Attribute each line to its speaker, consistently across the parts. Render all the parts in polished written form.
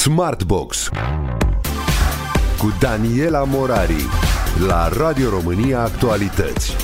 Speaker 1: Smartbox cu Daniela Morari la Radio România Actualități.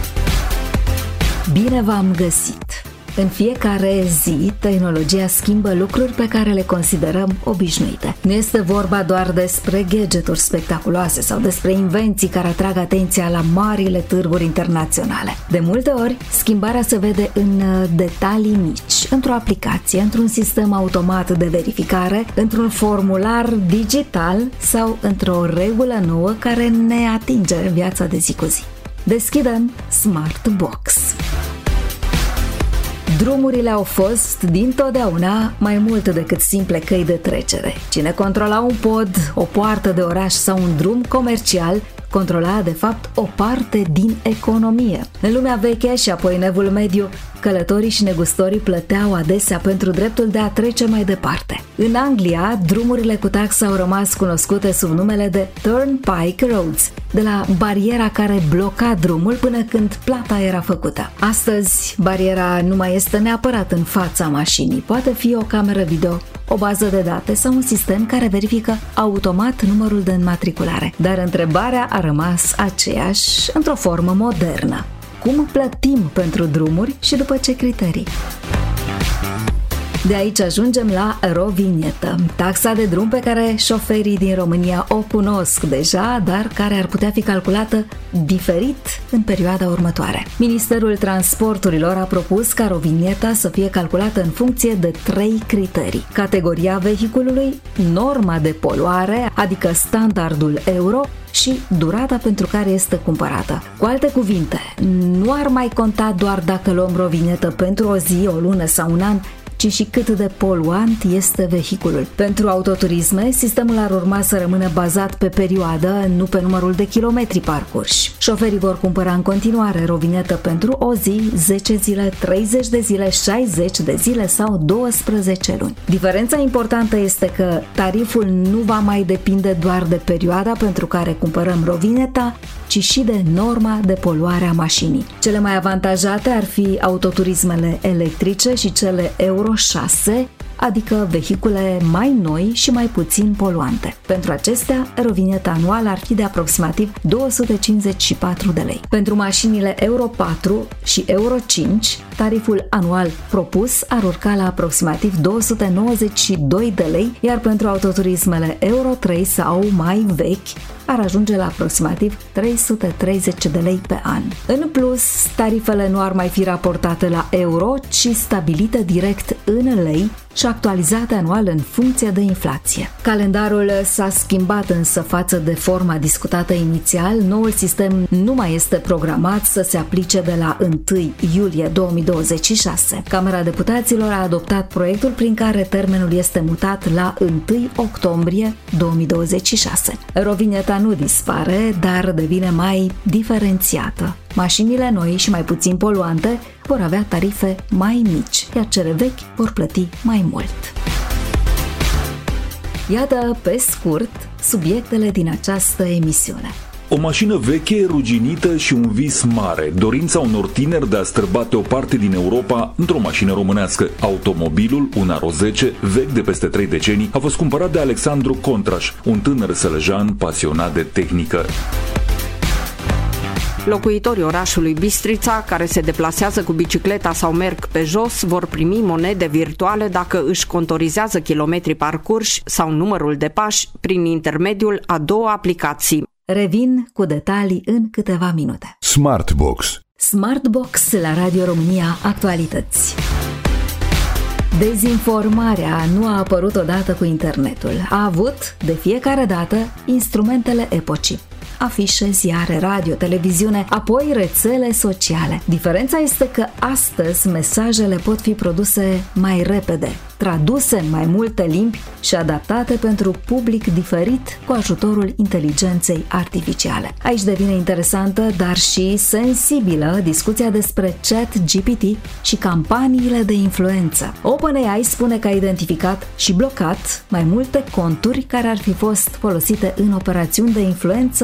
Speaker 2: Bine v-am găsit! În fiecare zi, tehnologia schimbă lucruri pe care le considerăm obișnuite. Nu este vorba doar despre gadgeturi spectaculoase sau despre invenții care atrag atenția la marile târguri internaționale. De multe ori, schimbarea se vede în detalii mici, într-o aplicație, într-un sistem automat de verificare, într-un formular digital sau într-o regulă nouă care ne atinge în viața de zi cu zi. Deschidem Smartbox. Drumurile au fost dintotdeauna mai mult decât simple căi de trecere. Cine controla un pod, o poartă de oraș sau un drum comercial, controla de fapt o parte din economie. În lumea veche și apoi în Evul Mediu, călătorii și negustorii plăteau adesea pentru dreptul de a trece mai departe. În Anglia, drumurile cu taxă au rămas cunoscute sub numele de Turnpike Roads, de la bariera care bloca drumul până când plata era făcută. Astăzi, bariera nu mai este neapărat în fața mașinii. Poate fi o cameră video, o bază de date sau un sistem care verifică automat numărul de înmatriculare. Dar întrebarea a rămas aceeași, într-o formă modernă. Cum plătim pentru drumuri și după ce criterii? De aici ajungem la Rovinietă, taxa de drum pe care șoferii din România o cunosc deja, dar care ar putea fi calculată diferit în perioada următoare. Ministerul Transporturilor a propus ca Rovinieta să fie calculată în funcție de 3 criterii: categoria vehiculului, norma de poluare, adică standardul euro, și durata pentru care este cumpărată. Cu alte cuvinte, nu ar mai conta doar dacă luăm rovinetă pentru o zi, o lună sau un an, ci și cât de poluant este vehiculul. Pentru autoturisme, sistemul ar urma să rămână bazat pe perioadă, nu pe numărul de kilometri parcurși. Șoferii vor cumpăra în continuare rovinetă pentru o zi, 10 zile, 30 de zile, 60 de zile sau 12 luni. Diferența importantă este că tariful nu va mai depinde doar de perioada pentru care cumpărăm rovineta, ci și de norma de poluare a mașinii. Cele mai avantajate ar fi autoturismele electrice și cele Euro 6, adică vehicule mai noi și mai puțin poluante. Pentru acestea, rovineta anuală ar fi de aproximativ 254 de lei. Pentru mașinile Euro 4 și Euro 5, tariful anual propus ar urca la aproximativ 292 de lei, iar pentru autoturismele Euro 3 sau mai vechi ar ajunge la aproximativ 330 de lei pe an. În plus, tarifele nu ar mai fi raportate la euro, ci stabilite direct în lei și actualizate anual în funcție de inflație. Calendarul s-a schimbat însă față de forma discutată inițial. Noul sistem nu mai este programat să se aplice de la 1 iulie 2026. Camera Deputaților a adoptat proiectul prin care termenul este mutat la 1 octombrie 2026. Rovineta nu dispare, dar devine mai diferențiată. Mașinile noi și mai puțin poluante vor avea tarife mai mici, iar cele vechi vor plăti mai mult. Iată, pe scurt, subiectele din această emisiune.
Speaker 3: O mașină veche, ruginită și un vis mare. Dorința unor tineri de a străbate o parte din Europa într-o mașină românească. Automobilul, un Aro 10, vechi de peste 3 decenii, a fost cumpărat de Alexandru Contraș, un tânăr sălăjan pasionat de tehnică.
Speaker 4: Locuitorii orașului Bistrița, care se deplasează cu bicicleta sau merg pe jos, vor primi monede virtuale dacă își contorizează kilometrii parcurși sau numărul de pași prin intermediul a 2 aplicații.
Speaker 2: Revin cu detalii în câteva minute.
Speaker 1: Smartbox.
Speaker 2: Smartbox la Radio România Actualități. Dezinformarea nu a apărut odată cu internetul. A avut, de fiecare dată, instrumentele epocii: afișe, ziare, radio, televiziune, apoi rețele sociale. Diferența este că astăzi mesajele pot fi produse mai repede, traduse în mai multe limbi și adaptate pentru public diferit cu ajutorul inteligenței artificiale. Aici devine interesantă, dar și sensibilă discuția despre ChatGPT și campaniile de influență. OpenAI spune că a identificat și blocat mai multe conturi care ar fi fost folosite în operațiuni de influență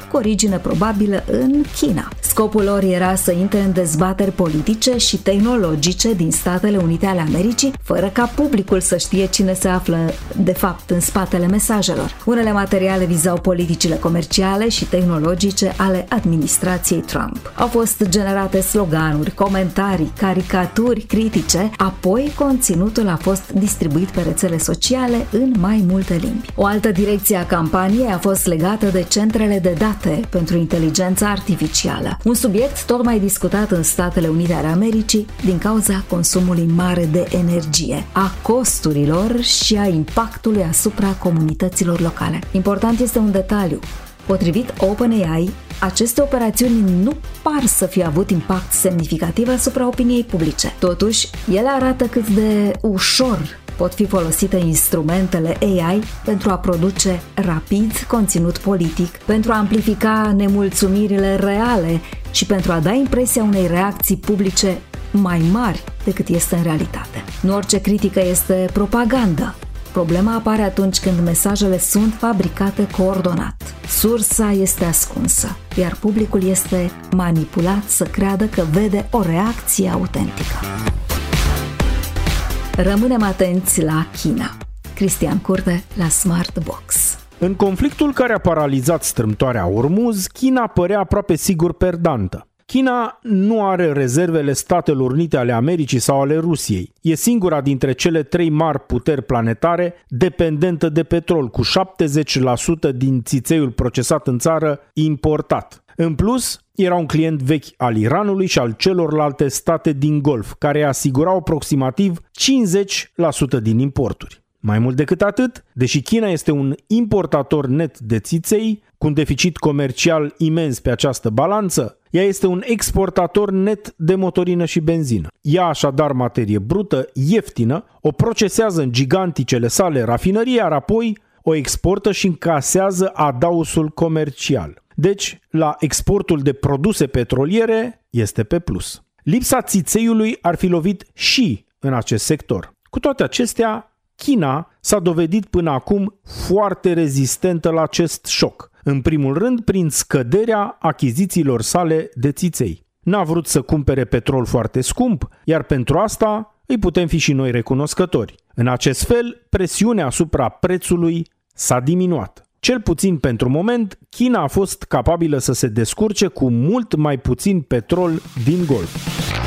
Speaker 2: cu origine probabilă în China. Scopul lor era să intre în dezbateri politice și tehnologice din Statele Unite ale Americii, fără ca publicul să știe cine se află de fapt în spatele mesajelor. Unele materiale vizau politicile comerciale și tehnologice ale administrației Trump. Au fost generate sloganuri, comentarii, caricaturi critice, apoi conținutul a fost distribuit pe rețele sociale în mai multe limbi. O altă direcție a campaniei a fost legată de centrele de date pentru inteligența artificială, un subiect tot mai discutat în Statele Unite ale Americii din cauza consumului mare de energie, a costurilor și a impactului asupra comunităților locale. Important este un detaliu. Potrivit OpenAI, aceste operațiuni nu par să fie avut impact semnificativ asupra opiniei publice. Totuși, ele arată cât de ușor pot fi folosite instrumentele AI pentru a produce rapid conținut politic, pentru a amplifica nemulțumirile reale și pentru a da impresia unei reacții publice mai mari decât este în realitate. Nu orice critică este propagandă. Problema apare atunci când mesajele sunt fabricate coordonat. Sursa este ascunsă, iar publicul este manipulat să creadă că vede o reacție autentică. Rămânem atenți la China. Cristian Curte la Smart Box.
Speaker 5: În conflictul care a paralizat strâmtoarea Ormuz, China părea aproape sigur perdantă. China nu are rezervele Statelor Unite ale Americii sau ale Rusiei. E singura dintre cele 3 mari puteri planetare dependentă de petrol, cu 70% din țițeiul procesat în țară importat. În plus, era un client vechi al Iranului și al celorlalte state din Golf, care asigurau aproximativ 50% din importuri. Mai mult decât atât, deși China este un importator net de țiței, cu un deficit comercial imens pe această balanță, ea este un exportator net de motorină și benzină. Ia așadar materie brută, ieftină, o procesează în giganticele sale rafinării, iar apoi o exportă și încasează adausul comercial. Deci, la exportul de produse petroliere este pe plus. Lipsa țițeiului ar fi lovit și în acest sector. Cu toate acestea, China s-a dovedit până acum foarte rezistentă la acest șoc. În primul rând, prin scăderea achizițiilor sale de țiței. N-a vrut să cumpere petrol foarte scump, iar pentru asta îi putem fi și noi recunoscători. În acest fel, presiunea asupra prețului s-a diminuat. Cel puțin pentru moment, China a fost capabilă să se descurce cu mult mai puțin petrol din Golf.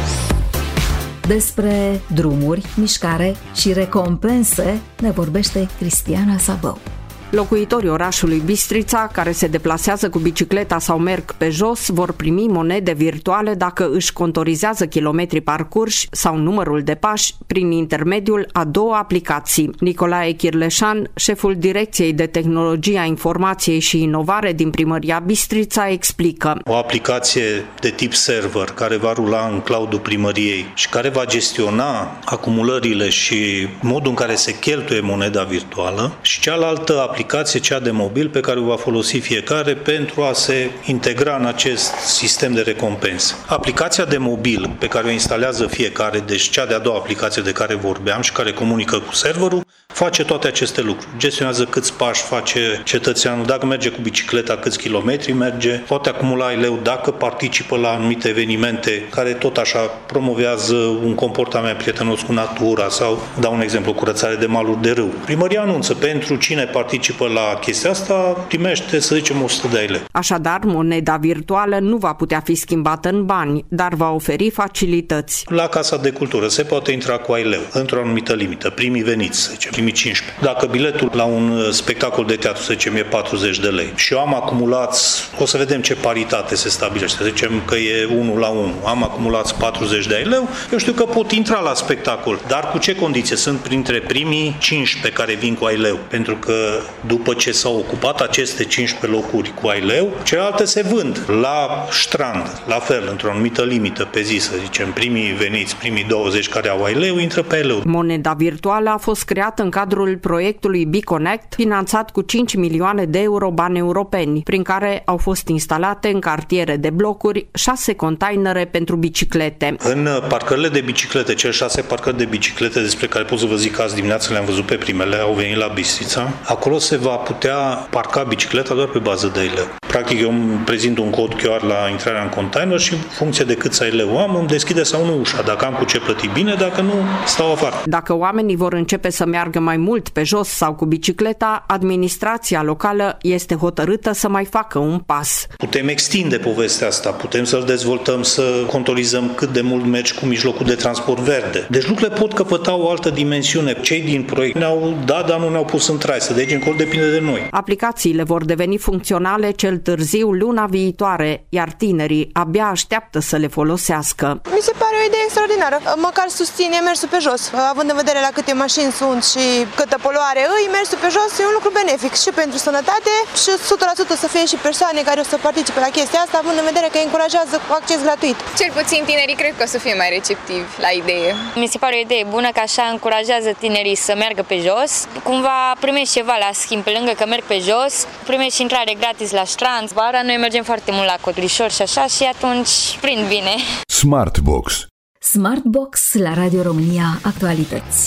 Speaker 2: Despre drumuri, mișcare și recompense ne vorbește Cristiana Sabău.
Speaker 4: Locuitorii orașului Bistrița, care se deplasează cu bicicleta sau merg pe jos, vor primi monede virtuale dacă își contorizează kilometrii parcurși sau numărul de pași prin intermediul a 2 aplicații. Nicolae Chirleșan, șeful Direcției de Tehnologie a Informației și Inovare din Primăria Bistrița, explică.
Speaker 6: O aplicație de tip server care va rula în cloud-ul primăriei și care va gestiona acumulările și modul în care se cheltuie moneda virtuală, și cealaltă aplicație, cea de mobil, pe care o va folosi fiecare pentru a se integra în acest sistem de recompense. Aplicația de mobil pe care o instalează fiecare, deci cea de-a doua aplicație de care vorbeam și care comunică cu serverul, face toate aceste lucruri. Gestionează câți pași face cetățeanul, dacă merge cu bicicleta, câți kilometri merge, poate acumula leu dacă participă la anumite evenimente care tot așa promovează un comportament prietenos cu natura sau, dau un exemplu, curățare de maluri de râu. Primăria anunță pentru cine participă la chestia asta, primește, să zicem, 100 de lei.
Speaker 4: Așadar, moneda virtuală nu va putea fi schimbată în bani, dar va oferi facilități.
Speaker 6: La Casa de Cultură se poate intra cu leu, într-o anumită limită, primii veniți, să zicem, primii 15. Dacă biletul la un spectacol de teatru, să zicem, e 40 de lei și eu am acumulat, o să vedem ce paritate se stabilește, să zicem că e 1 la 1, am acumulat 40 de lei, eu știu că pot intra la spectacol, dar cu ce condiție? Sunt printre primii 15 care vin cu leu, pentru că după ce s-au ocupat aceste 15 locuri cu leu, celelalte se vând la strand, la fel, într-o anumită limită pe zi, să zicem, primii veniți, primii 20 care au leu, intră pe leu.
Speaker 4: Moneda virtuală a fost creată în cadrul proiectului BeConnect, finanțat cu 5 milioane de euro bani europeni, prin care au fost instalate în cartiere de blocuri 6 containere pentru biciclete.
Speaker 6: În parcările de biciclete, cele 6 parcări de biciclete despre care pot să vă zic că azi dimineață le-am văzut pe primele, au venit la Bistrița. Acolo se va putea parca bicicleta doar pe bază de leu. Practic eu îmi prezint un cod QR la intrarea în container și în funcție de câți leu am, îmi deschide sau nu ușa. Dacă am cu ce plăti bine, dacă nu, stau afară.
Speaker 4: Dacă oamenii vor începe să meargă mai mult pe jos sau cu bicicleta, administrația locală este hotărâtă să mai facă un pas.
Speaker 6: Putem extinde povestea asta, putem să-l dezvoltăm, să controlizăm cât de mult mergi cu mijlocul de transport verde. Deci lucrurile pot căpăta o altă dimensiune. Cei din proiect ne-au dat, dar nu ne-au pus în trai. Să de aici încolo depinde de noi.
Speaker 4: Aplicațiile vor deveni funcționale cel târziu luna viitoare, iar tinerii abia așteaptă să le folosească.
Speaker 7: Mi se pare o idee extraordinară. Măcar susține mersul pe jos, având în vedere la câte mașini sunt și câtă poluare mersul pe jos e un lucru benefic și pentru sănătate și 100% să fie și persoane care o să participe la chestia asta, având în vedere că încurajează cu acces gratuit.
Speaker 8: Cel puțin tinerii cred că o să fie mai receptivi la idee. Mi se pare o idee bună că așa încurajează tinerii să meargă pe jos. Cumva primești ceva la schimb, pe lângă că merg pe jos, primești și intrare gratis la strand. Vara noi mergem foarte mult la Cotrișor și așa și atunci prind bine.
Speaker 1: Smartbox.
Speaker 2: Smartbox la Radio România Actualități.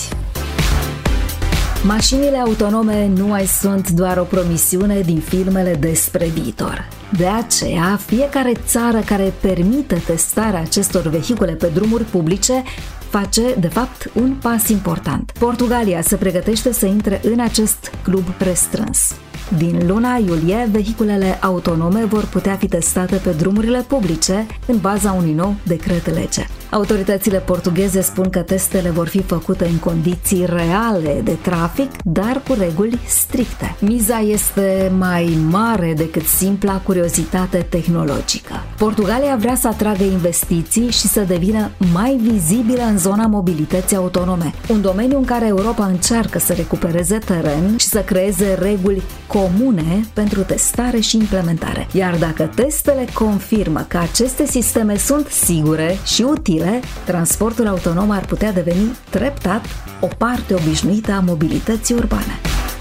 Speaker 2: Mașinile autonome nu mai sunt doar o promisiune din filmele despre viitor. De aceea, fiecare țară care permite testarea acestor vehicule pe drumuri publice face, de fapt, un pas important. Portugalia se pregătește să intre în acest club restrâns. Din luna iulie, vehiculele autonome vor putea fi testate pe drumurile publice în baza unui nou decret lege. Autoritățile portugheze spun că testele vor fi făcute în condiții reale de trafic, dar cu reguli stricte. Miza este mai mare decât simpla curiozitate tehnologică. Portugalia vrea să atragă investiții și să devină mai vizibilă în zona mobilității autonome, un domeniu în care Europa încearcă să recupereze teren și să creeze reguli comune pentru testare și implementare. Iar dacă testele confirmă că aceste sisteme sunt sigure și utile, transportul autonom ar putea deveni treptat o parte obișnuită a mobilității urbane.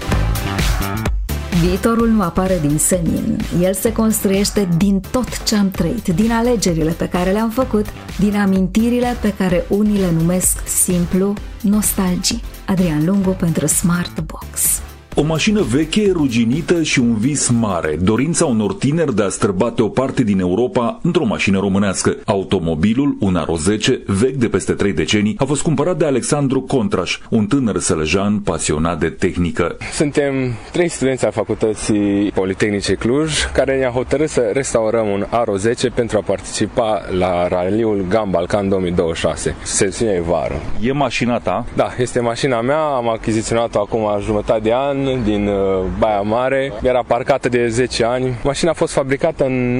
Speaker 2: Viitorul nu apare din senin. El se construiește din tot ce am trăit, din alegerile pe care le-am făcut, din amintirile pe care unii le numesc simplu nostalgii. Adrian Lungu pentru Smartbox.
Speaker 3: O mașină veche, ruginită și un vis mare, dorința unor tineri de a străbate o parte din Europa într-o mașină românească. Automobilul, un Aro 10, vechi de peste 3 decenii, a fost cumpărat de Alexandru Contraș, un tânăr sălăjan pasionat de tehnică.
Speaker 9: Suntem 3 studenți ai Facultății Politehnice Cluj, care ne-a hotărât să restaurăm un Aro 10 pentru a participa la raliul GAM Balcan 2026. Sesiunea e vară.
Speaker 3: E mașina ta?
Speaker 9: Da, este mașina mea, am achiziționat-o acum jumătate de an din Baia Mare, era parcată de 10 ani. Mașina a fost fabricată în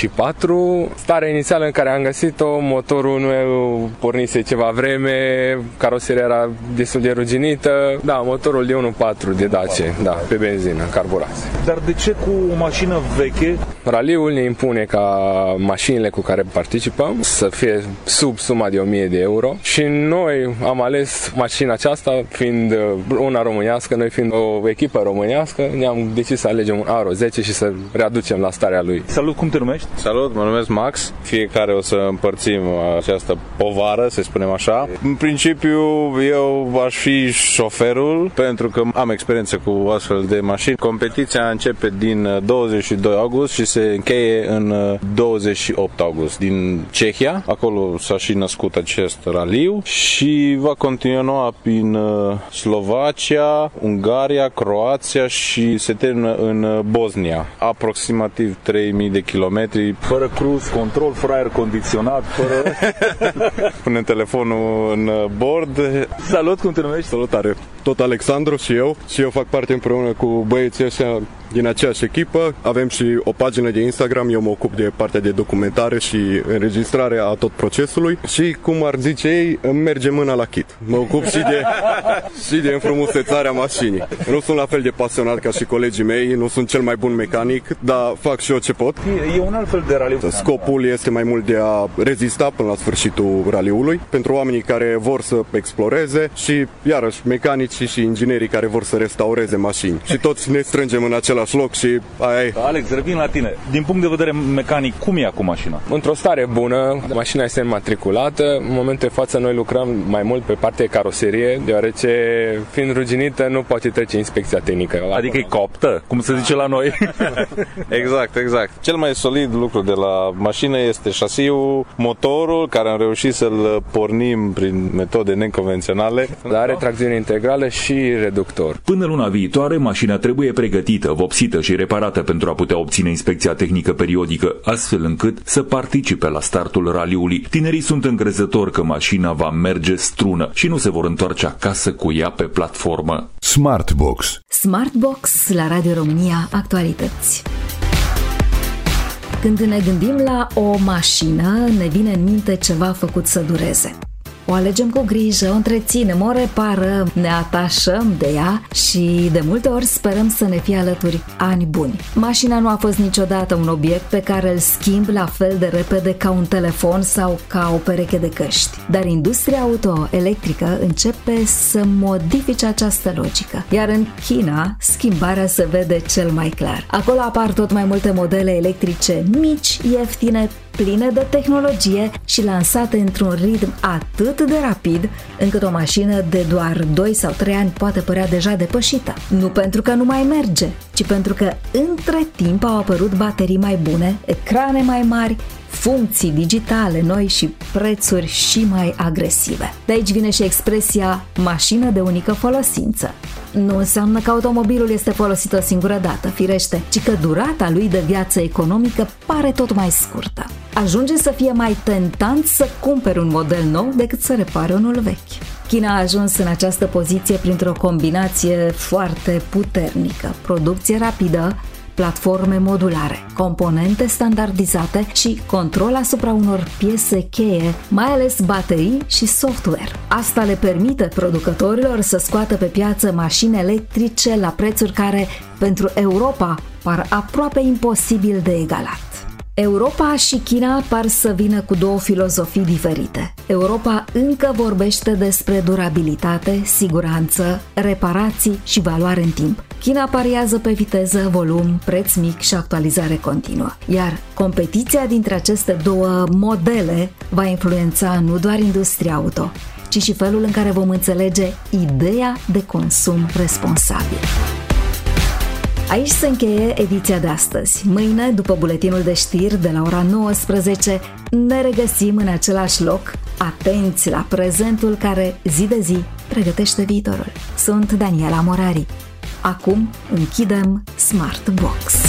Speaker 9: 94. Starea inițială în care am găsit-o, motorul nu pornise ceva vreme, caroseria era destul de ruginită. Da, motorul de 1.4 de Dacia, da, pe benzină, carburație.
Speaker 3: Dar de ce cu o mașină veche?
Speaker 9: Raliul ne impune ca mașinile cu care participăm să fie sub suma de 1000 de euro și noi am ales mașina aceasta, fiind una românească, noi fiind o echipă românească, ne-am decis să alegem un Aro 10 și să readucem la starea lui.
Speaker 3: Salut, cum te numești?
Speaker 10: Salut, mă numesc Max. Fiecare o să împărțim această povară, să spunem așa. În principiu, eu aș fi șoferul, pentru că am experiență cu astfel de mașini. Competiția începe din 22 august și se încheie în 28 august din Cehia. Acolo s-a și născut acest raliu și va continua prin Slovacia, Ungaria, Croația și se termină în Bosnia. Aproximativ 3000 de kilometri.
Speaker 3: Fără cruise control, fără aer condiționat, fără...
Speaker 10: Punem telefonul în bord.
Speaker 3: Salut, cum te numești?
Speaker 11: Salutare! Tot Alexandru și eu fac parte împreună cu băieții ăștia din aceeași echipă. Avem și o pagină de Instagram, eu mă ocup de partea de documentare și înregistrare a tot procesului și, cum ar zice ei, îmi merge mâna la chit. Mă ocup și de înfrumusețarea mașinii. Nu sunt la fel de pasionat ca și colegii mei, nu sunt cel mai bun mecanic, dar fac și eu ce pot.
Speaker 3: E un alt fel de raliu.
Speaker 11: Scopul este mai mult de a rezista până la sfârșitul raliului, pentru oamenii care vor să exploreze și, iarăși, mecanicii și inginerii care vor să restaureze mașini. Și toți ne strângem în același loc și aia e.
Speaker 3: Alex, revin la tine. tale. Din punct de vedere mecanic, cum e acum mașina?
Speaker 9: Într-o stare bună, mașina este înmatriculată. În momentul de față noi lucrăm mai mult pe partea de caroserie, deoarece fiind ruginită nu poate trece inspecția tehnică.
Speaker 3: Adică e coptă, cum se zice la noi.
Speaker 10: Exact. Cel mai solid lucru de la mașină este șasiul, motorul, care am reușit să-l pornim prin metode neconvenționale.
Speaker 9: Dar are tracțiune integrală și reductor.
Speaker 3: Până luna viitoare, mașina trebuie pregătită, vopsită și reparată pentru a putea obține inspecția tehnică periodică, astfel încât să participe la startul raliului. Tinerii sunt încrezători că mașina va merge strună și nu se vor întoarce acasă cu ea pe platformă.
Speaker 1: Smartbox.
Speaker 2: Smartbox la Radio România Actualități. Când ne gândim la o mașină, ne vine în minte ceva făcut să dureze. O alegem cu grijă, o întreținem, o reparăm, ne atașăm de ea și de multe ori sperăm să ne fie alături ani buni. Mașina nu a fost niciodată un obiect pe care îl schimb la fel de repede ca un telefon sau ca o pereche de căști. Dar industria auto-electrică începe să modifice această logică. Iar în China, schimbarea se vede cel mai clar. Acolo apar tot mai multe modele electrice mici, ieftine, pline de tehnologie și lansate într-un ritm atât de rapid încât o mașină de doar 2 sau 3 ani poate părea deja depășită. Nu pentru că nu mai merge, ci pentru că între timp au apărut baterii mai bune, ecrane mai mari, funcții digitale noi și prețuri și mai agresive. De aici vine și expresia mașină de unică folosință. Nu înseamnă că automobilul este folosit o singură dată, firește, ci că durata lui de viață economică pare tot mai scurtă. Ajunge să fie mai tentant să cumperi un model nou decât să repare unul vechi. China a ajuns în această poziție printr-o combinație foarte puternică: producție rapidă, platforme modulare, componente standardizate și control asupra unor piese cheie, mai ales baterii și software. Asta le permite producătorilor să scoată pe piață mașini electrice la prețuri care, pentru Europa, par aproape imposibil de egalat. Europa și China par să vină cu două filozofii diferite. Europa încă vorbește despre durabilitate, siguranță, reparații și valoare în timp. China pariază pe viteză, volum, preț mic și actualizare continuă. Iar competiția dintre aceste două modele va influența nu doar industria auto, ci și felul în care vom înțelege ideea de consum responsabil. Aici se încheie ediția de astăzi. Mâine, după buletinul de știri de la ora 19, ne regăsim în același loc, atenți la prezentul care zi de zi pregătește viitorul. Sunt Daniela Morari. Acum închidem Smartbox.